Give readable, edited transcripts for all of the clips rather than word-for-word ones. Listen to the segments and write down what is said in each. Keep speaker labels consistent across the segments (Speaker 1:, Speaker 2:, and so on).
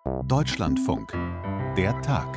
Speaker 1: Deutschlandfunk. Der Tag.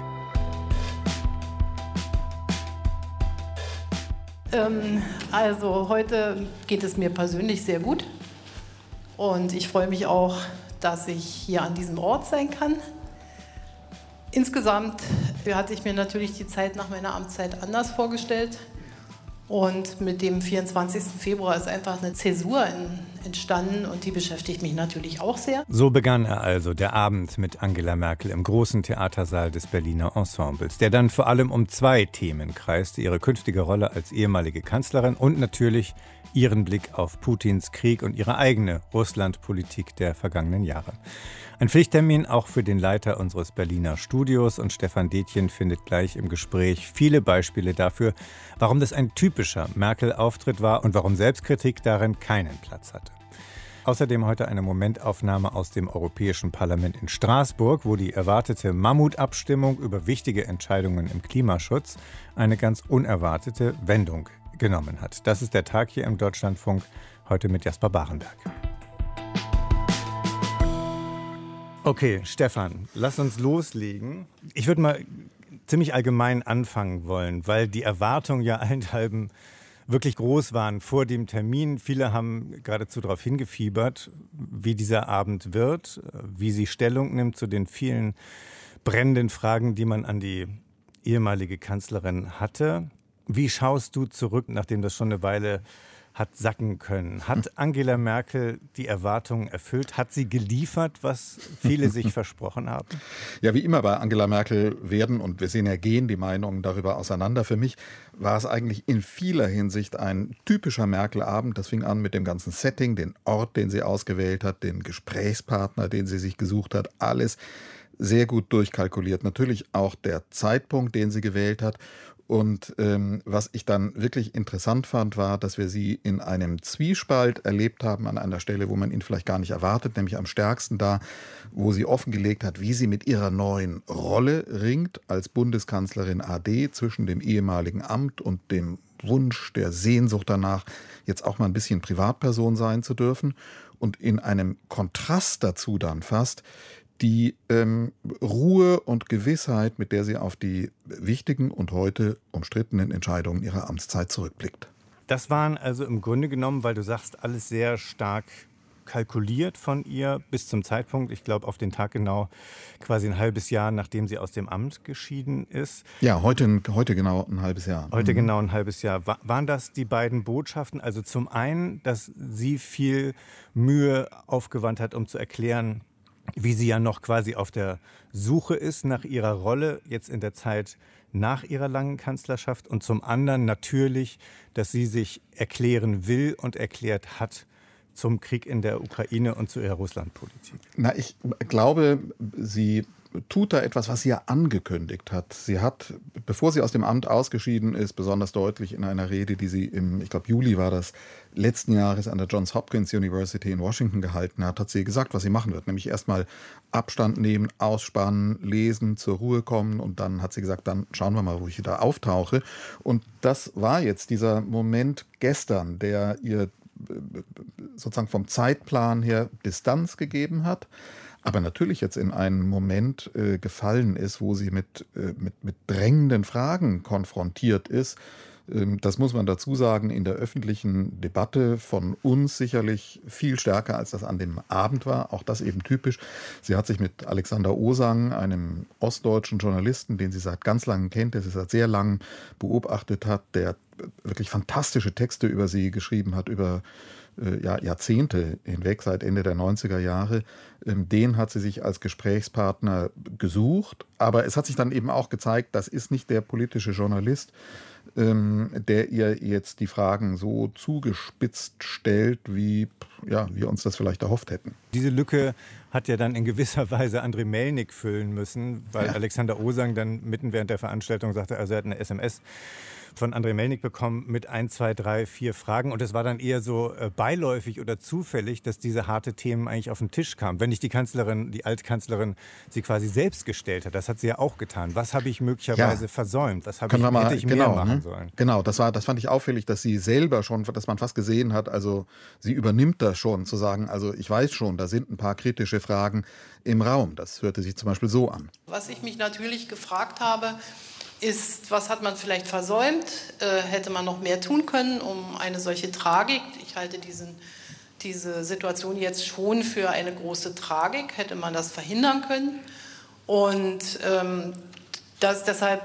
Speaker 2: Also heute geht es mir persönlich sehr gut und ich freue mich auch, dass ich hier an diesem Ort sein kann. Insgesamt hatte ich mir natürlich die Zeit nach meiner Amtszeit anders vorgestellt und mit dem 24. Februar ist einfach eine Zäsur entstanden und die beschäftigt mich natürlich auch sehr.
Speaker 3: So begann er also, der Abend mit Angela Merkel im großen Theatersaal des Berliner Ensembles, der dann vor allem um zwei Themen kreiste: ihre künftige Rolle als ehemalige Kanzlerin und natürlich ihren Blick auf Putins Krieg und ihre eigene Russlandpolitik der vergangenen Jahre. Ein Pflichttermin auch für den Leiter unseres Berliner Studios, und Stefan Detjen findet gleich im Gespräch viele Beispiele dafür, warum das ein typischer Merkel-Auftritt war und warum Selbstkritik darin keinen Platz hatte. Außerdem heute eine Momentaufnahme aus dem Europäischen Parlament in Straßburg, wo die erwartete Mammutabstimmung über wichtige Entscheidungen im Klimaschutz eine ganz unerwartete Wendung genommen hat. Das ist der Tag hier im Deutschlandfunk, heute mit Jasper Barenberg. Okay, Stefan, lass uns loslegen. Ich würde mal ziemlich allgemein anfangen wollen, weil die Erwartungen ja allenthalben wirklich groß waren vor dem Termin. Viele haben geradezu darauf hingefiebert, wie dieser Abend wird, wie sie Stellung nimmt zu den vielen brennenden Fragen, die man an die ehemalige Kanzlerin hatte. Wie schaust du zurück, nachdem das schon eine Weile hat sacken können? Hat Angela Merkel die Erwartungen erfüllt? Hat sie geliefert, was viele sich versprochen haben?
Speaker 4: Ja, wie immer bei Angela Merkel werden, und wir sehen ja, gehen die Meinungen darüber auseinander. Für mich war es eigentlich in vieler Hinsicht ein typischer Merkel-Abend. Das fing an mit dem ganzen Setting, den Ort, den sie ausgewählt hat, den Gesprächspartner, den sie sich gesucht hat. Alles sehr gut durchkalkuliert. Natürlich auch der Zeitpunkt, den sie gewählt hat. Und was ich dann wirklich interessant fand, war, dass wir sie in einem Zwiespalt erlebt haben, an einer Stelle, wo man ihn vielleicht gar nicht erwartet, nämlich am stärksten da, wo sie offengelegt hat, wie sie mit ihrer neuen Rolle ringt als Bundeskanzlerin AD zwischen dem ehemaligen Amt und dem Wunsch, der Sehnsucht danach, jetzt auch mal ein bisschen Privatperson sein zu dürfen. Und in einem Kontrast dazu dann fast die Ruhe und Gewissheit, mit der sie auf die wichtigen und heute umstrittenen Entscheidungen ihrer Amtszeit zurückblickt.
Speaker 3: Das waren also im Grunde genommen, weil du sagst, alles sehr stark kalkuliert von ihr bis zum Zeitpunkt, ich glaube auf den Tag genau, quasi ein halbes Jahr, nachdem sie aus dem Amt geschieden ist.
Speaker 4: Ja, heute genau ein halbes Jahr.
Speaker 3: Heute genau ein halbes Jahr. Waren das die beiden Botschaften? Also zum einen, dass sie viel Mühe aufgewandt hat, um zu erklären, wie sie ja noch quasi auf der Suche ist nach ihrer Rolle jetzt in der Zeit nach ihrer langen Kanzlerschaft, und zum anderen natürlich, dass sie sich erklären will und erklärt hat zum Krieg in der Ukraine und zu ihrer Russlandpolitik.
Speaker 4: Na, ich glaube, sie tut da etwas, was sie ja angekündigt hat. Sie hat, bevor sie aus dem Amt ausgeschieden ist, besonders deutlich in einer Rede, die sie im, ich glaube Juli war das, letzten Jahres an der Johns Hopkins University in Washington gehalten hat, hat sie gesagt, was sie machen wird. Nämlich erstmal Abstand nehmen, ausspannen, lesen, zur Ruhe kommen, und dann hat sie gesagt, dann schauen wir mal, wo ich wieder auftauche. Und das war jetzt dieser Moment gestern, der ihr sozusagen vom Zeitplan her Distanz gegeben hat, aber natürlich jetzt in einen Moment gefallen ist, wo sie mit drängenden Fragen konfrontiert ist. Das muss man dazu sagen, in der öffentlichen Debatte von uns sicherlich viel stärker, als das an dem Abend war. Auch das eben typisch. Sie hat sich mit Alexander Osang, einem ostdeutschen Journalisten, den sie seit ganz langem kennt, der sie seit sehr langem beobachtet hat, der wirklich fantastische Texte über sie geschrieben hat, über Jahrzehnte hinweg, seit Ende der 90er Jahre. Den hat sie sich als Gesprächspartner gesucht. Aber es hat sich dann eben auch gezeigt, das ist nicht der politische Journalist, der ihr jetzt die Fragen so zugespitzt stellt, wie wir uns das vielleicht erhofft hätten.
Speaker 3: Diese Lücke hat ja dann in gewisser Weise Andrei Melnik füllen müssen, weil Alexander Osang dann mitten während der Veranstaltung sagte, also er hat eine SMS von Andrei Melnik bekommen mit 1, 2, 3, 4 Fragen. Und es war dann eher so beiläufig oder zufällig, dass diese harte Themen eigentlich auf den Tisch kamen. Wenn nicht die Kanzlerin, die Altkanzlerin, sie quasi selbst gestellt hat. Das hat sie ja auch getan. Was habe ich möglicherweise versäumt? Was hätte ich mehr machen sollen?
Speaker 4: Genau, das fand ich auffällig, dass sie selber schon, dass man fast gesehen hat, also sie übernimmt das das schon, zu sagen, also ich weiß schon, da sind ein paar kritische Fragen im Raum. Das hörte sich zum Beispiel so an.
Speaker 2: Was ich mich natürlich gefragt habe, ist, was hat man vielleicht versäumt? Hätte man noch mehr tun können, um eine solche Tragik, ich halte diese Situation jetzt schon für eine große Tragik, hätte man das verhindern können? Und deshalb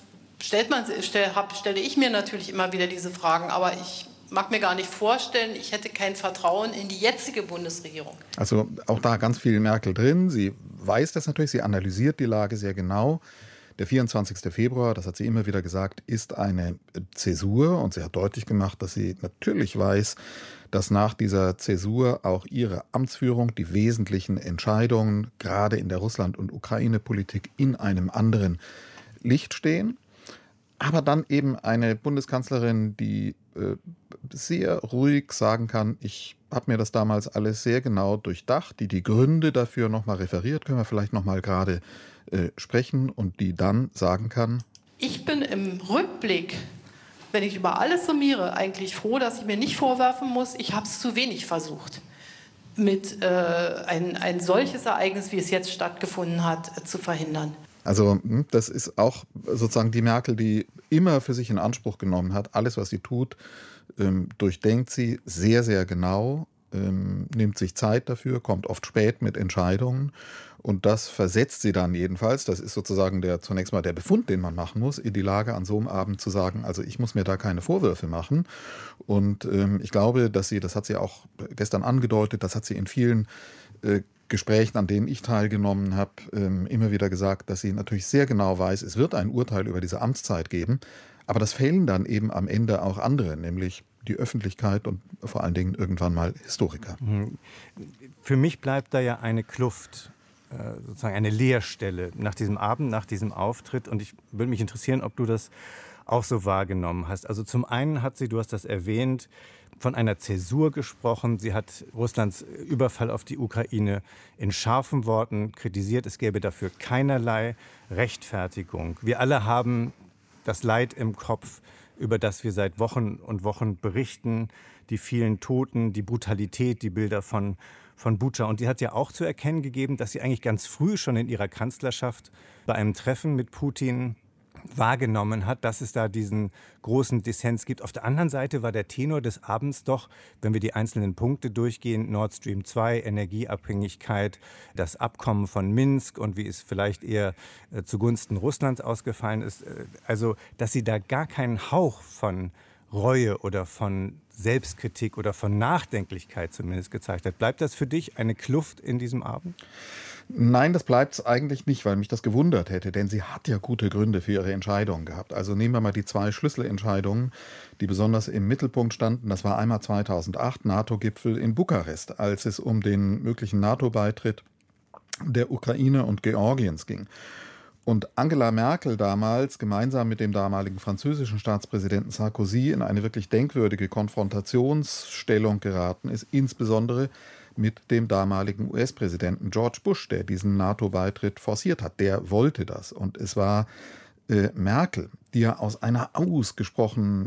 Speaker 2: stelle ich mir natürlich immer wieder diese Fragen, aber ich mag mir gar nicht vorstellen, ich hätte kein Vertrauen in die jetzige Bundesregierung.
Speaker 4: Also auch da ganz viel Merkel drin. Sie weiß das natürlich, sie analysiert die Lage sehr genau. Der 24. Februar, das hat sie immer wieder gesagt, ist eine Zäsur und sie hat deutlich gemacht, dass sie natürlich weiß, dass nach dieser Zäsur auch ihre Amtsführung, die wesentlichen Entscheidungen, gerade in der Russland- und Ukraine-Politik, in einem anderen Licht stehen. Aber dann eben eine Bundeskanzlerin, die sehr ruhig sagen kann, ich habe mir das damals alles sehr genau durchdacht, die Gründe dafür nochmal referiert, können wir vielleicht nochmal gerade sprechen und die dann sagen kann:
Speaker 2: Ich bin im Rückblick, wenn ich über alles summiere, eigentlich froh, dass ich mir nicht vorwerfen muss, ich habe es zu wenig versucht, mit ein solches Ereignis, wie es jetzt stattgefunden hat, zu verhindern.
Speaker 4: Also das ist auch sozusagen die Merkel, die immer für sich in Anspruch genommen hat, alles, was sie tut, durchdenkt sie sehr, sehr genau, nimmt sich Zeit dafür, kommt oft spät mit Entscheidungen und das versetzt sie dann jedenfalls, das ist sozusagen zunächst mal der Befund, den man machen muss, in die Lage an so einem Abend zu sagen, also ich muss mir da keine Vorwürfe machen und ich glaube, dass sie, das hat sie auch gestern angedeutet, das hat sie in vielen Gesprächen, an denen ich teilgenommen habe, immer wieder gesagt, dass sie natürlich sehr genau weiß, es wird ein Urteil über diese Amtszeit geben, aber das fehlen dann eben am Ende auch andere, nämlich die Öffentlichkeit und vor allen Dingen irgendwann mal Historiker.
Speaker 3: Für mich bleibt da ja eine Kluft, sozusagen eine Leerstelle nach diesem Abend, nach diesem Auftritt. Und ich würde mich interessieren, ob du das auch so wahrgenommen hast. Also zum einen hat sie, du hast das erwähnt, von einer Zäsur gesprochen. Sie hat Russlands Überfall auf die Ukraine in scharfen Worten kritisiert. Es gäbe dafür keinerlei Rechtfertigung. Wir alle haben das Leid im Kopf, über das wir seit Wochen und Wochen berichten, die vielen Toten, die Brutalität, die Bilder von Butscha. Und sie hat ja auch zu erkennen gegeben, dass sie eigentlich ganz früh schon in ihrer Kanzlerschaft bei einem Treffen mit Putin wahrgenommen hat, dass es da diesen großen Dissens gibt. Auf der anderen Seite war der Tenor des Abends doch, wenn wir die einzelnen Punkte durchgehen, Nord Stream 2, Energieabhängigkeit, das Abkommen von Minsk und wie es vielleicht eher zugunsten Russlands ausgefallen ist. Also, dass sie da gar keinen Hauch von Reue oder von Selbstkritik oder von Nachdenklichkeit zumindest gezeigt hat. Bleibt das für dich eine Kluft in diesem Abend?
Speaker 4: Nein, das bleibt es eigentlich nicht, weil mich das gewundert hätte, denn sie hat ja gute Gründe für ihre Entscheidungen gehabt. Also nehmen wir mal die 2 Schlüsselentscheidungen, die besonders im Mittelpunkt standen. Das war einmal 2008, NATO-Gipfel in Bukarest, als es um den möglichen NATO-Beitritt der Ukraine und Georgiens ging. Und Angela Merkel damals gemeinsam mit dem damaligen französischen Staatspräsidenten Sarkozy in eine wirklich denkwürdige Konfrontationsstellung geraten ist, insbesondere mit dem damaligen US-Präsidenten George Bush, der diesen NATO-Beitritt forciert hat. Der wollte das. Und es war Merkel, die ja aus einer ausgesprochen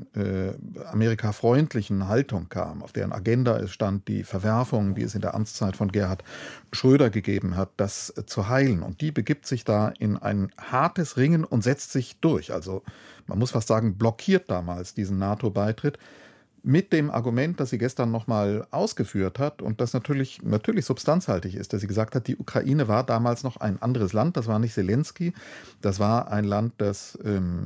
Speaker 4: amerikafreundlichen Haltung kam, auf deren Agenda es stand, die Verwerfungen, die es in der Amtszeit von Gerhard Schröder gegeben hat, das zu heilen. Und die begibt sich da in ein hartes Ringen und setzt sich durch. Also man muss fast sagen, blockiert damals diesen NATO-Beitritt. Mit dem Argument, das sie gestern nochmal ausgeführt hat und das natürlich substanzhaltig ist, dass sie gesagt hat, die Ukraine war damals noch ein anderes Land, das war nicht Zelensky, das war ein Land, das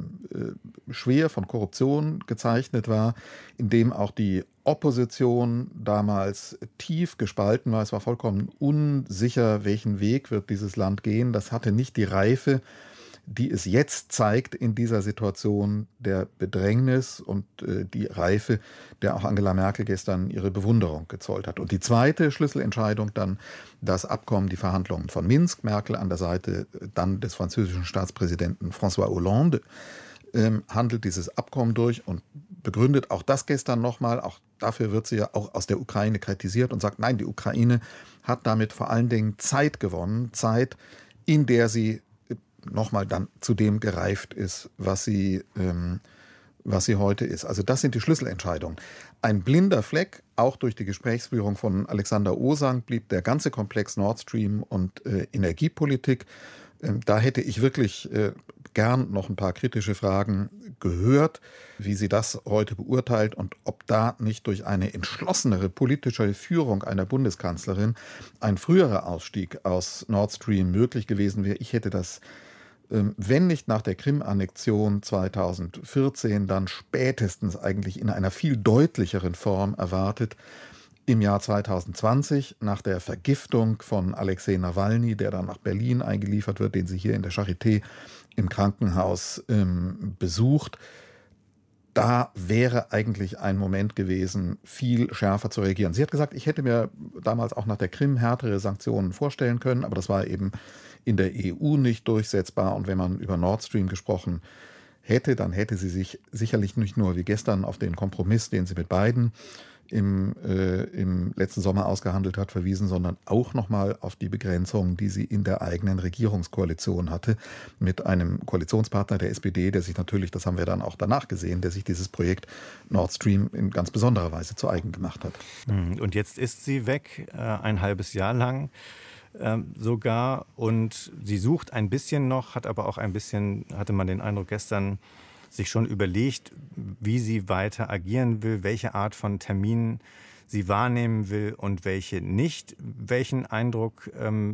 Speaker 4: schwer von Korruption gezeichnet war, in dem auch die Opposition damals tief gespalten war. Es war vollkommen unsicher, welchen Weg wird dieses Land gehen. Das hatte nicht die Reife, die es jetzt zeigt in dieser Situation der Bedrängnis und die Reife, der auch Angela Merkel gestern ihre Bewunderung gezollt hat. Und die zweite Schlüsselentscheidung dann das Abkommen, die Verhandlungen von Minsk. Merkel an der Seite dann des französischen Staatspräsidenten François Hollande handelt dieses Abkommen durch und begründet auch das gestern nochmal. Auch dafür wird sie ja auch aus der Ukraine kritisiert und sagt, nein, die Ukraine hat damit vor allen Dingen Zeit gewonnen. Zeit, in der sie nochmal dann zu dem gereift ist, was sie was sie heute ist. Also das sind die Schlüsselentscheidungen. Ein blinder Fleck, auch durch die Gesprächsführung von Alexander Osang, blieb der ganze Komplex Nord Stream und Energiepolitik. Da hätte ich wirklich gern noch ein paar kritische Fragen gehört, wie sie das heute beurteilt und ob da nicht durch eine entschlossenere politische Führung einer Bundeskanzlerin ein früherer Ausstieg aus Nord Stream möglich gewesen wäre. Ich hätte das, wenn nicht nach der Krim-Annexion 2014, dann spätestens eigentlich in einer viel deutlicheren Form erwartet. Im Jahr 2020, nach der Vergiftung von Alexei Nawalny, der dann nach Berlin eingeliefert wird, den sie hier in der Charité im Krankenhaus besucht, da wäre eigentlich ein Moment gewesen, viel schärfer zu reagieren. Sie hat gesagt, ich hätte mir damals auch nach der Krim härtere Sanktionen vorstellen können, aber das war eben in der EU nicht durchsetzbar. Und wenn man über Nord Stream gesprochen hätte, dann hätte sie sich sicherlich nicht nur wie gestern auf den Kompromiss, den sie mit beiden im letzten Sommer ausgehandelt hat, verwiesen, sondern auch nochmal auf die Begrenzungen, die sie in der eigenen Regierungskoalition hatte, mit einem Koalitionspartner der SPD, der sich natürlich, das haben wir dann auch danach gesehen, der sich dieses Projekt Nord Stream in ganz besonderer Weise zu eigen gemacht hat.
Speaker 3: Und jetzt ist sie weg, ein halbes Jahr lang sogar, und sie sucht ein bisschen noch, hat aber auch ein bisschen, hatte man den Eindruck gestern, sich schon überlegt, wie sie weiter agieren will, welche Art von Terminen sie wahrnehmen will und welche nicht. Mit welchem Eindruck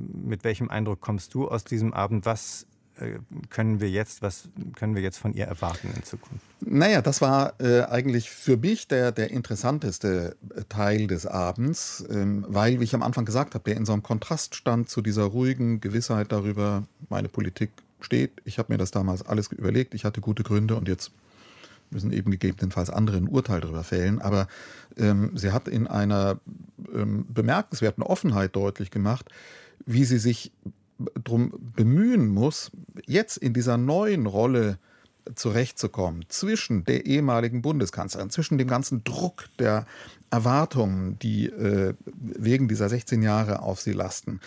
Speaker 3: kommst du aus diesem Abend? Was können wir jetzt von ihr erwarten in Zukunft?
Speaker 4: Naja, das war eigentlich für mich der interessanteste Teil des Abends, weil, wie ich am Anfang gesagt habe, der in so einem Kontrast stand zu dieser ruhigen Gewissheit darüber, meine Politik steht. Ich habe mir das damals alles überlegt, ich hatte gute Gründe und jetzt müssen eben gegebenenfalls andere ein Urteil darüber fällen. Aber sie hat in einer bemerkenswerten Offenheit deutlich gemacht, wie sie sich darum bemühen muss, jetzt in dieser neuen Rolle zurechtzukommen zwischen der ehemaligen Bundeskanzlerin, zwischen dem ganzen Druck der Erwartungen, die wegen dieser 16 Jahre auf sie lasten,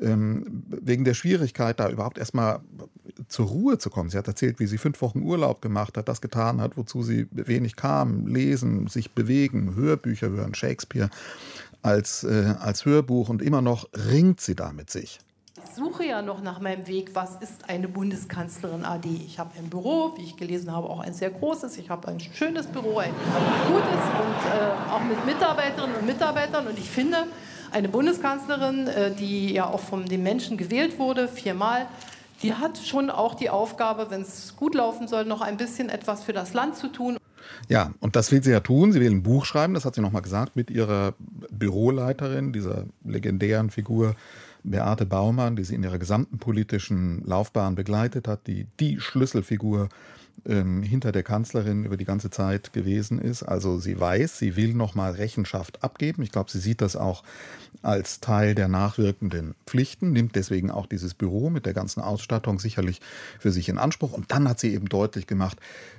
Speaker 4: wegen der Schwierigkeit, da überhaupt erstmal zur Ruhe zu kommen. Sie hat erzählt, wie sie 5 Wochen Urlaub gemacht hat, das getan hat, wozu sie wenig kam, lesen, sich bewegen, Hörbücher hören, Shakespeare als Hörbuch, und immer noch ringt sie da mit sich.
Speaker 2: Ich suche ja noch nach meinem Weg, was ist eine Bundeskanzlerin AD? Ich habe ein Büro, wie ich gelesen habe, auch ein sehr großes. Ich habe ein schönes Büro, ein gutes und auch mit Mitarbeiterinnen und Mitarbeitern. Und ich finde, eine Bundeskanzlerin, die ja auch von den Menschen gewählt wurde, 4-mal, die hat schon auch die Aufgabe, wenn es gut laufen soll, noch ein bisschen etwas für das Land zu tun.
Speaker 4: Ja, und das will sie ja tun. Sie will ein Buch schreiben, das hat sie nochmal gesagt, mit ihrer Büroleiterin, dieser legendären Figur Beate Baumann, die sie in ihrer gesamten politischen Laufbahn begleitet hat, die Schlüsselfigur hinter der Kanzlerin über die ganze Zeit gewesen ist. Also sie weiß, sie will nochmal Rechenschaft abgeben. Ich glaube, sie sieht das auch als Teil der nachwirkenden Pflichten, nimmt deswegen auch dieses Büro mit der ganzen Ausstattung sicherlich für sich in Anspruch. Und dann hat sie eben deutlich gemacht,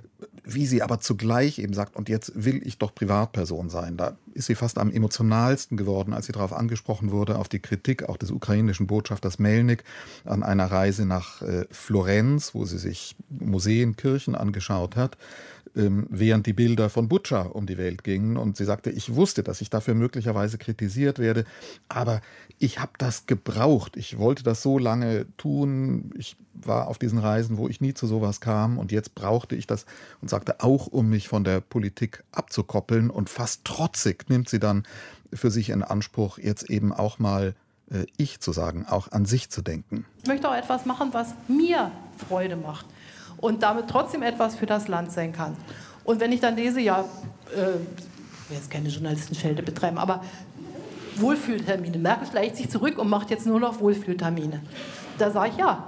Speaker 4: wie sie aber zugleich eben sagt, und jetzt will ich doch Privatperson sein. Da ist sie fast am emotionalsten geworden, als sie darauf angesprochen wurde, auf die Kritik auch des ukrainischen Botschafters Melnik an einer Reise nach Florenz, wo sie sich Museen, Kirchen angeschaut hat, während die Bilder von Butscha um die Welt gingen. Und sie sagte, ich wusste, dass ich dafür möglicherweise kritisiert werde, aber ich habe das gebraucht. Ich wollte das so lange tun. Ich war auf diesen Reisen, wo ich nie zu sowas kam, und jetzt brauchte ich das, und sagte, auch um mich von der Politik abzukoppeln, und fast trotzig nimmt sie dann für sich in Anspruch, jetzt eben auch mal ich zu sagen, auch an sich zu denken.
Speaker 2: Ich möchte auch etwas machen, was mir Freude macht und damit trotzdem etwas für das Land sein kann. Und wenn ich dann lese, ja, ich will jetzt keine Journalistenschelte betreiben, aber Wohlfühltermine. Merkel schleicht sich zurück und macht jetzt nur noch Wohlfühltermine. Da sage ich ja.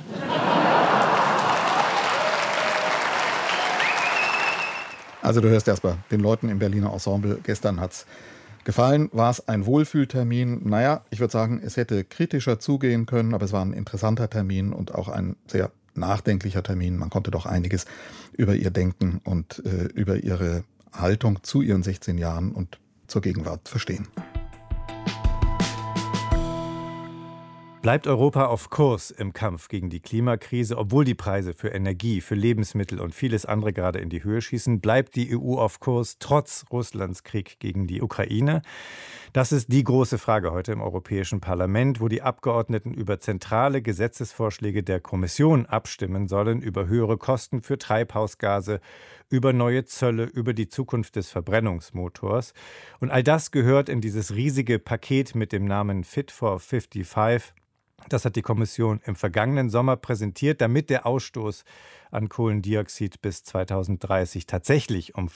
Speaker 4: Also du hörst erstmal den Leuten im Berliner Ensemble, gestern hat's gefallen. War es ein Wohlfühltermin? Naja, ich würde sagen, es hätte kritischer zugehen können, aber es war ein interessanter Termin und auch ein sehr nachdenklicher Termin. Man konnte doch einiges über ihr denken und über ihre Haltung zu ihren 16 Jahren und zur Gegenwart verstehen.
Speaker 3: Bleibt Europa auf Kurs im Kampf gegen die Klimakrise, obwohl die Preise für Energie, für Lebensmittel und vieles andere gerade in die Höhe schießen? Bleibt die EU auf Kurs trotz Russlands Krieg gegen die Ukraine? Das ist die große Frage heute im Europäischen Parlament, wo die Abgeordneten über zentrale Gesetzesvorschläge der Kommission abstimmen sollen, über höhere Kosten für Treibhausgase, über neue Zölle, über die Zukunft des Verbrennungsmotors. Und all das gehört in dieses riesige Paket mit dem Namen Fit for 55. Das hat die Kommission im vergangenen Sommer präsentiert, damit der Ausstoß an Kohlendioxid bis 2030 tatsächlich um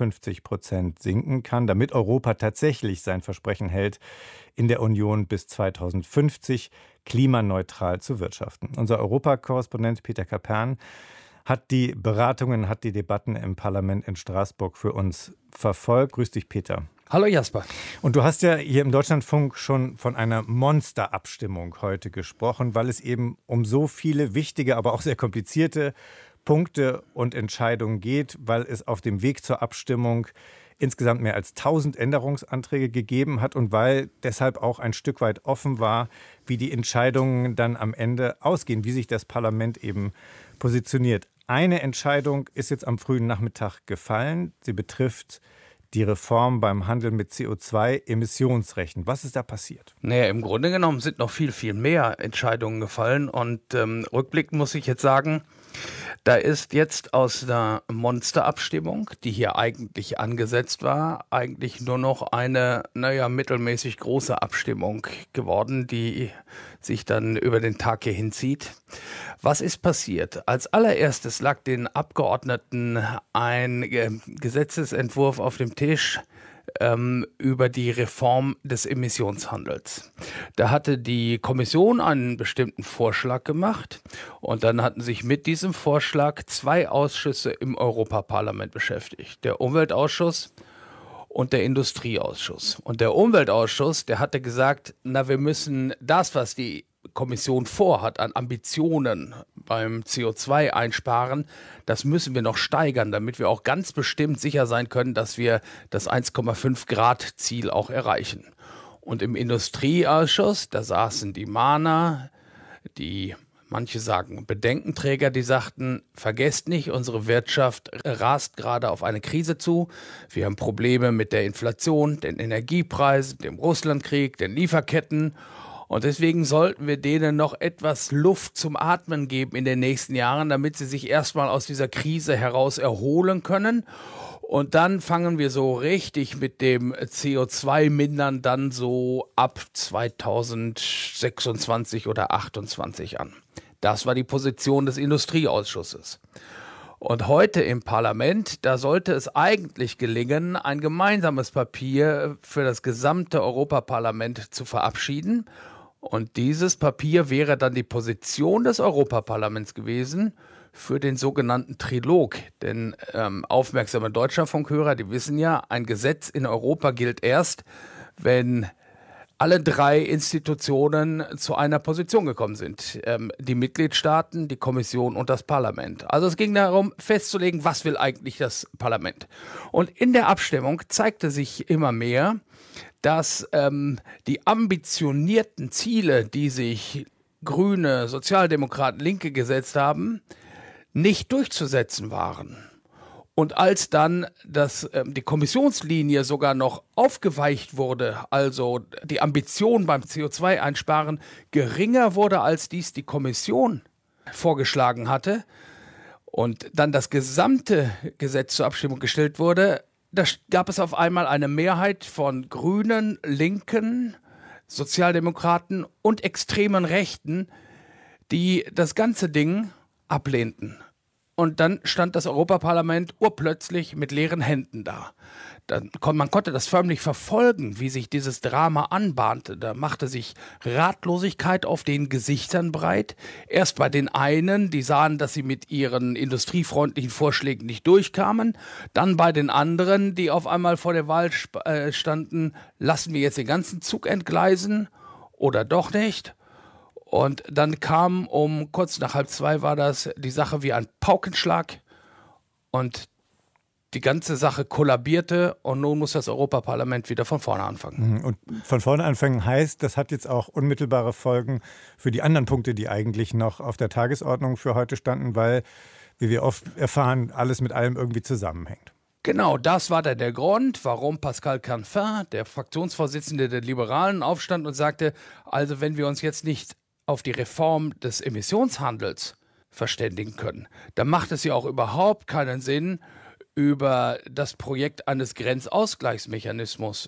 Speaker 3: 55% sinken kann, damit Europa tatsächlich sein Versprechen hält, in der Union bis 2050 klimaneutral zu wirtschaften. Unser Europakorrespondent Peter Kapern hat die Beratungen, hat die Debatten im Parlament in Straßburg für uns verfolgt. Grüß dich, Peter.
Speaker 1: Hallo Jasper.
Speaker 3: Und du hast ja hier im Deutschlandfunk schon von einer Monsterabstimmung heute gesprochen, weil es eben um so viele wichtige, aber auch sehr komplizierte Punkte und Entscheidungen geht, weil es auf dem Weg zur Abstimmung insgesamt mehr als 1000 Änderungsanträge gegeben hat und weil deshalb auch ein Stück weit offen war, wie die Entscheidungen dann am Ende ausgehen, wie sich das Parlament eben positioniert. Eine Entscheidung ist jetzt am frühen Nachmittag gefallen. Sie betrifft die Reform beim Handel mit CO2-Emissionsrechten. Was ist da passiert?
Speaker 1: Naja, im Grunde genommen sind noch viel, viel mehr Entscheidungen gefallen. Und rückblickend muss ich jetzt sagen, da ist jetzt aus der Monsterabstimmung, die hier eigentlich angesetzt war, eigentlich nur noch eine, mittelmäßig große Abstimmung geworden, die sich dann über den Tag hier hinzieht. Was ist passiert? Als allererstes lag den Abgeordneten ein Gesetzesentwurf auf dem Tisch über die Reform des Emissionshandels. Da hatte die Kommission einen bestimmten Vorschlag gemacht und dann hatten sich mit diesem Vorschlag 2 Ausschüsse im Europaparlament beschäftigt. Der Umweltausschuss und der Industrieausschuss. Und der Umweltausschuss, der hatte gesagt, wir müssen das, was die Kommission vorhat an Ambitionen beim CO2-Einsparen, das müssen wir noch steigern, damit wir auch ganz bestimmt sicher sein können, dass wir das 1,5-Grad-Ziel auch erreichen. Und im Industrieausschuss, da saßen die Mahner, die manche sagen Bedenkenträger, die sagten, vergesst nicht, unsere Wirtschaft rast gerade auf eine Krise zu. Wir haben Probleme mit der Inflation, den Energiepreisen, dem Russlandkrieg, den Lieferketten. Und deswegen sollten wir denen noch etwas Luft zum Atmen geben in den nächsten Jahren, damit sie sich erstmal aus dieser Krise heraus erholen können. Und dann fangen wir so richtig mit dem CO2-Mindern dann so ab 2026 oder 2028 an. Das war die Position des Industrieausschusses. Und heute im Parlament, da sollte es eigentlich gelingen, ein gemeinsames Papier für das gesamte Europaparlament zu verabschieden. Und dieses Papier wäre dann die Position des Europaparlaments gewesen für den sogenannten Trilog. Denn aufmerksame Deutschlandfunkhörer, die wissen ja, ein Gesetz in Europa gilt erst, wenn alle 3 Institutionen zu einer Position gekommen sind. Die Mitgliedstaaten, die Kommission und das Parlament. Also es ging darum, festzulegen, was will eigentlich das Parlament. Und in der Abstimmung zeigte sich immer mehr, dass die ambitionierten Ziele, die sich Grüne, Sozialdemokraten, Linke gesetzt haben, nicht durchzusetzen waren. Und als dann die Kommissionslinie sogar noch aufgeweicht wurde, also die Ambition beim CO2-Einsparen geringer wurde, als dies die Kommission vorgeschlagen hatte, und dann das gesamte Gesetz zur Abstimmung gestellt wurde, da gab es auf einmal eine Mehrheit von Grünen, Linken, Sozialdemokraten und extremen Rechten, die das ganze Ding ablehnten. Und dann stand das Europaparlament urplötzlich mit leeren Händen da. Man konnte das förmlich verfolgen, wie sich dieses Drama anbahnte. Da machte sich Ratlosigkeit auf den Gesichtern breit. Erst bei den einen, die sahen, dass sie mit ihren industriefreundlichen Vorschlägen nicht durchkamen. Dann bei den anderen, die auf einmal vor der Wahl standen, lassen wir jetzt den ganzen Zug entgleisen oder doch nicht? Und dann kam kurz nach 1:30 war das, die Sache wie ein Paukenschlag. Und die ganze Sache kollabierte und nun muss das Europaparlament wieder von vorne anfangen.
Speaker 3: Und von vorne anfangen heißt, das hat jetzt auch unmittelbare Folgen für die anderen Punkte, die eigentlich noch auf der Tagesordnung für heute standen, weil, wie wir oft erfahren, alles mit allem irgendwie zusammenhängt.
Speaker 1: Genau, das war dann der Grund, warum Pascal Canfin, der Fraktionsvorsitzende der Liberalen, aufstand und sagte, also wenn wir uns jetzt nicht auf die Reform des Emissionshandels verständigen können, dann macht es ja auch überhaupt keinen Sinn, über das Projekt eines Grenzausgleichsmechanismus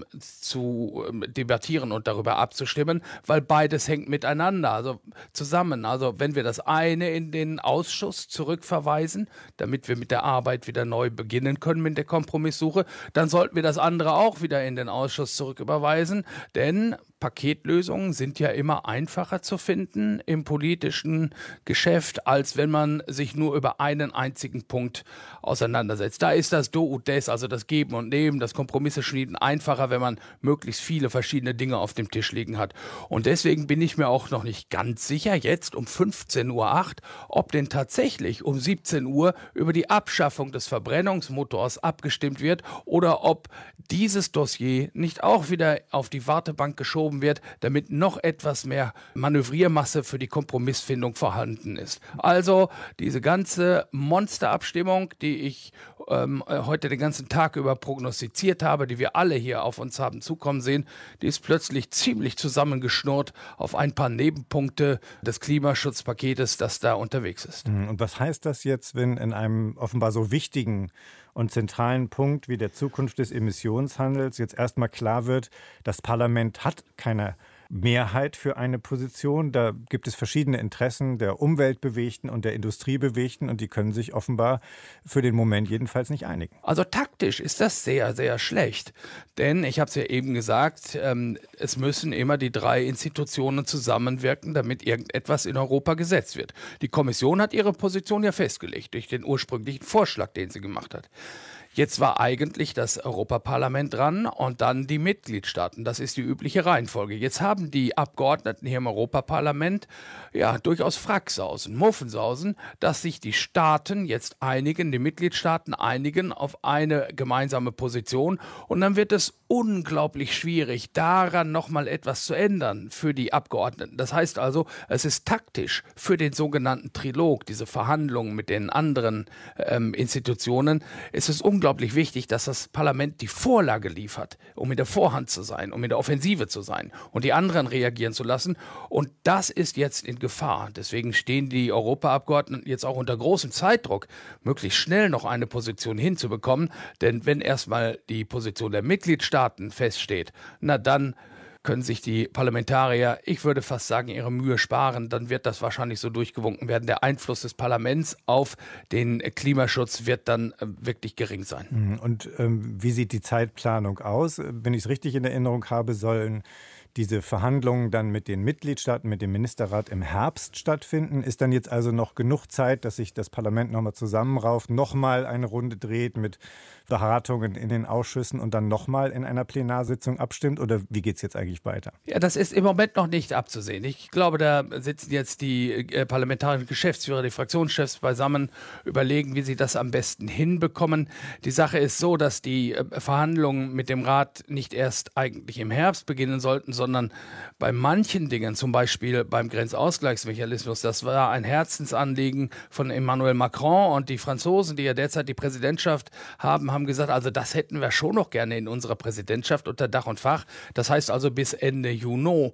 Speaker 1: zu debattieren und darüber abzustimmen, weil beides hängt miteinander, also zusammen. Also wenn wir das eine in den Ausschuss zurückverweisen, damit wir mit der Arbeit wieder neu beginnen können mit der Kompromisssuche, dann sollten wir das andere auch wieder in den Ausschuss zurücküberweisen, denn Paketlösungen sind ja immer einfacher zu finden im politischen Geschäft, als wenn man sich nur über einen einzigen Punkt auseinandersetzt. Da ist das Do und Des, also das Geben und Nehmen, das Kompromisse schmieden einfacher, wenn man möglichst viele verschiedene Dinge auf dem Tisch liegen hat. Und deswegen bin ich mir auch noch nicht ganz sicher, jetzt um 15:08 Uhr, ob denn tatsächlich um 17 Uhr über die Abschaffung des Verbrennungsmotors abgestimmt wird oder ob dieses Dossier nicht auch wieder auf die Wartebank geschoben wird, damit noch etwas mehr Manövriermasse für die Kompromissfindung vorhanden ist. Also diese ganze Monsterabstimmung, die ich heute den ganzen Tag über prognostiziert habe, die wir alle hier auf uns haben zukommen sehen, die ist plötzlich ziemlich zusammengeschnurrt auf ein paar Nebenpunkte des Klimaschutzpaketes, das da unterwegs ist.
Speaker 3: Und was heißt das jetzt, wenn in einem offenbar so wichtigen und zentralen Punkt wie der Zukunft des Emissionshandels jetzt erstmal klar wird, das Parlament hat keine Mehrheit für eine Position. Da gibt es verschiedene Interessen der Umweltbewegten und der Industriebewegten und die können sich offenbar für den Moment jedenfalls nicht einigen.
Speaker 1: Also taktisch ist das sehr, sehr schlecht. Denn, ich habe es ja eben gesagt, es müssen immer die drei Institutionen zusammenwirken, damit irgendetwas in Europa gesetzt wird. Die Kommission hat ihre Position ja festgelegt durch den ursprünglichen Vorschlag, den sie gemacht hat. Jetzt war eigentlich das Europaparlament dran und dann die Mitgliedstaaten. Das ist die übliche Reihenfolge. Jetzt haben die Abgeordneten hier im Europaparlament ja durchaus Fracksausen, Muffensausen, dass sich die Staaten jetzt einigen, die Mitgliedstaaten einigen auf eine gemeinsame Position. Und dann wird es unglaublich schwierig, daran nochmal etwas zu ändern für die Abgeordneten. Das heißt also, es ist taktisch für den sogenannten Trilog, diese Verhandlungen mit den anderen Institutionen, es ist unglaublich wichtig, dass das Parlament die Vorlage liefert, um in der Vorhand zu sein, um in der Offensive zu sein und die anderen reagieren zu lassen. Und das ist jetzt in Gefahr. Deswegen stehen die Europaabgeordneten jetzt auch unter großem Zeitdruck, möglichst schnell noch eine Position hinzubekommen. Denn wenn erstmal die Position der Mitgliedstaaten feststeht, na dann können sich die Parlamentarier, ich würde fast sagen, ihre Mühe sparen. Dann wird das wahrscheinlich so durchgewunken werden. Der Einfluss des Parlaments auf den Klimaschutz wird dann wirklich gering sein.
Speaker 3: Und wie sieht die Zeitplanung aus? Wenn ich es richtig in Erinnerung habe, sollen diese Verhandlungen dann mit den Mitgliedstaaten, mit dem Ministerrat im Herbst stattfinden. Ist dann jetzt also noch genug Zeit, dass sich das Parlament nochmal zusammenrauft, nochmal eine Runde dreht mit Beratungen in den Ausschüssen und dann nochmal in einer Plenarsitzung abstimmt? Oder wie geht es jetzt eigentlich weiter?
Speaker 1: Ja, das ist im Moment noch nicht abzusehen. Ich glaube, da sitzen jetzt die parlamentarischen Geschäftsführer, die Fraktionschefs beisammen, überlegen, wie sie das am besten hinbekommen. Die Sache ist so, dass die Verhandlungen mit dem Rat nicht erst eigentlich im Herbst beginnen sollten, sondern bei manchen Dingen, zum Beispiel beim Grenzausgleichsmechanismus, das war ein Herzensanliegen von Emmanuel Macron, und die Franzosen, die ja derzeit die Präsidentschaft haben gesagt, also das hätten wir schon noch gerne in unserer Präsidentschaft unter Dach und Fach. Das heißt also bis Ende Juni.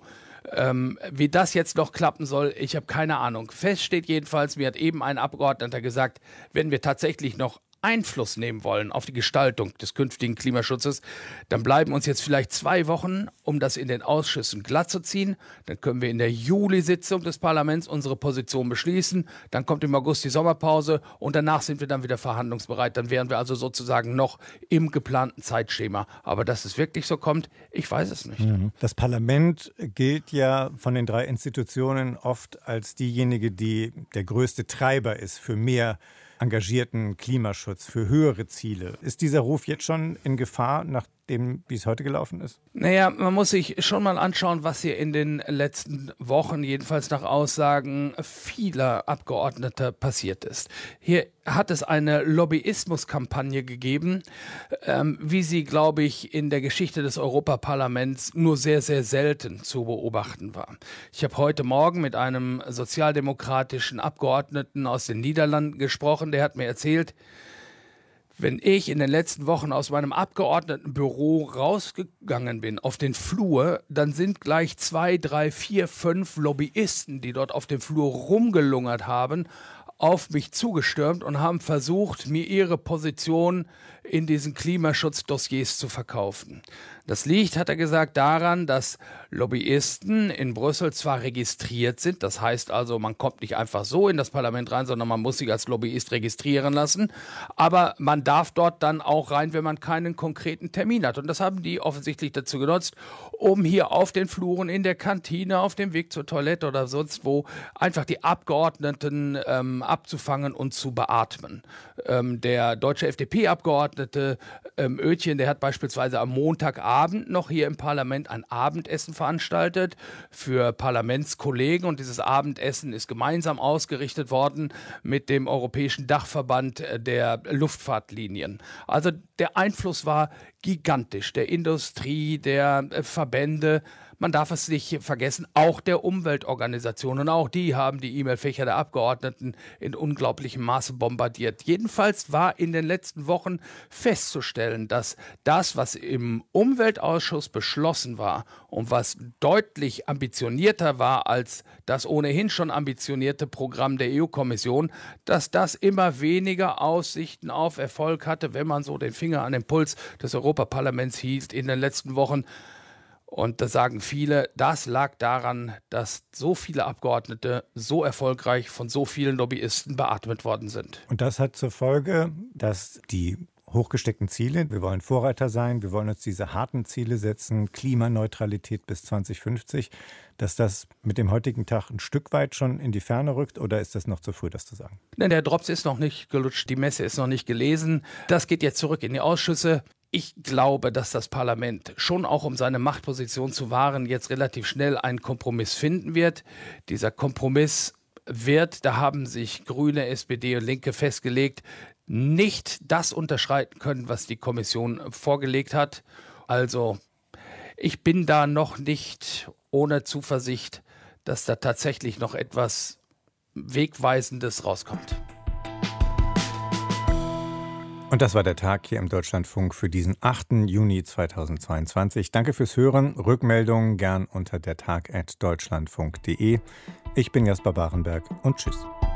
Speaker 1: Wie das jetzt noch klappen soll, ich habe keine Ahnung. Fest steht jedenfalls, mir hat eben ein Abgeordneter gesagt, wenn wir tatsächlich noch Einfluss nehmen wollen auf die Gestaltung des künftigen Klimaschutzes, dann bleiben uns jetzt vielleicht 2 Wochen, um das in den Ausschüssen glatt zu ziehen. Dann können wir in der Juli-Sitzung des Parlaments unsere Position beschließen. Dann kommt im August die Sommerpause und danach sind wir dann wieder verhandlungsbereit. Dann wären wir also sozusagen noch im geplanten Zeitschema. Aber dass es wirklich so kommt, ich weiß es nicht.
Speaker 3: Das Parlament gilt ja von den 3 Institutionen oft als diejenige, die der größte Treiber ist für mehr engagierten Klimaschutz, für höhere Ziele. Ist dieser Ruf jetzt schon in Gefahr, nachdem dem, wie es heute gelaufen ist?
Speaker 1: Naja, man muss sich schon mal anschauen, was hier in den letzten Wochen, jedenfalls nach Aussagen vieler Abgeordneter, passiert ist. Hier hat es eine Lobbyismuskampagne gegeben, wie sie, glaube ich, in der Geschichte des Europaparlaments nur sehr, sehr selten zu beobachten war. Ich habe heute Morgen mit einem sozialdemokratischen Abgeordneten aus den Niederlanden gesprochen, der hat mir erzählt, wenn ich in den letzten Wochen aus meinem Abgeordnetenbüro rausgegangen bin, auf den Flur, dann sind gleich 2, 3, 4, 5 Lobbyisten, die dort auf dem Flur rumgelungert haben, auf mich zugestürmt und haben versucht, mir ihre Position in diesen Klimaschutzdossiers zu verkaufen. Das liegt, hat er gesagt, daran, dass Lobbyisten in Brüssel zwar registriert sind, das heißt also, man kommt nicht einfach so in das Parlament rein, sondern man muss sich als Lobbyist registrieren lassen, aber man darf dort dann auch rein, wenn man keinen konkreten Termin hat. Und das haben die offensichtlich dazu genutzt, um hier auf den Fluren, in der Kantine, auf dem Weg zur Toilette oder sonst wo einfach die Abgeordneten abzufangen und zu beatmen. Der deutsche FDP-Abgeordnete Oetjen, der hat beispielsweise am Montagabend noch hier im Parlament ein Abendessen veranstaltet für Parlamentskollegen und dieses Abendessen ist gemeinsam ausgerichtet worden mit dem Europäischen Dachverband der Luftfahrtlinien. Also der Einfluss war gigantisch, der Industrie, der Verbände. Man darf es nicht vergessen, auch der Umweltorganisationen, auch die haben die E-Mail-Fächer der Abgeordneten in unglaublichem Maße bombardiert. Jedenfalls war in den letzten Wochen festzustellen, dass das, was im Umweltausschuss beschlossen war und was deutlich ambitionierter war als das ohnehin schon ambitionierte Programm der EU-Kommission, dass das immer weniger Aussichten auf Erfolg hatte, wenn man so den Finger an den Puls des Europaparlaments hielt in den letzten Wochen. Und das sagen viele, das lag daran, dass so viele Abgeordnete so erfolgreich von so vielen Lobbyisten beatmet worden sind.
Speaker 3: Und das hat zur Folge, dass die hochgesteckten Ziele, wir wollen Vorreiter sein, wir wollen uns diese harten Ziele setzen, Klimaneutralität bis 2050, dass das mit dem heutigen Tag ein Stück weit schon in die Ferne rückt, oder ist das noch zu früh, das zu sagen?
Speaker 1: Nein, der Drops ist noch nicht gelutscht, die Messe ist noch nicht gelesen. Das geht jetzt zurück in die Ausschüsse. Ich glaube, dass das Parlament schon auch, um seine Machtposition zu wahren, jetzt relativ schnell einen Kompromiss finden wird. Dieser Kompromiss wird, da haben sich Grüne, SPD und Linke festgelegt, nicht das unterschreiten können, was die Kommission vorgelegt hat. Also ich bin da noch nicht ohne Zuversicht, dass da tatsächlich noch etwas Wegweisendes rauskommt.
Speaker 3: Und das war der Tag hier im Deutschlandfunk für diesen 8. Juni 2022. Danke fürs Hören. Rückmeldungen gern unter dertag@deutschlandfunk.de. Ich bin Jasper Barenberg und tschüss.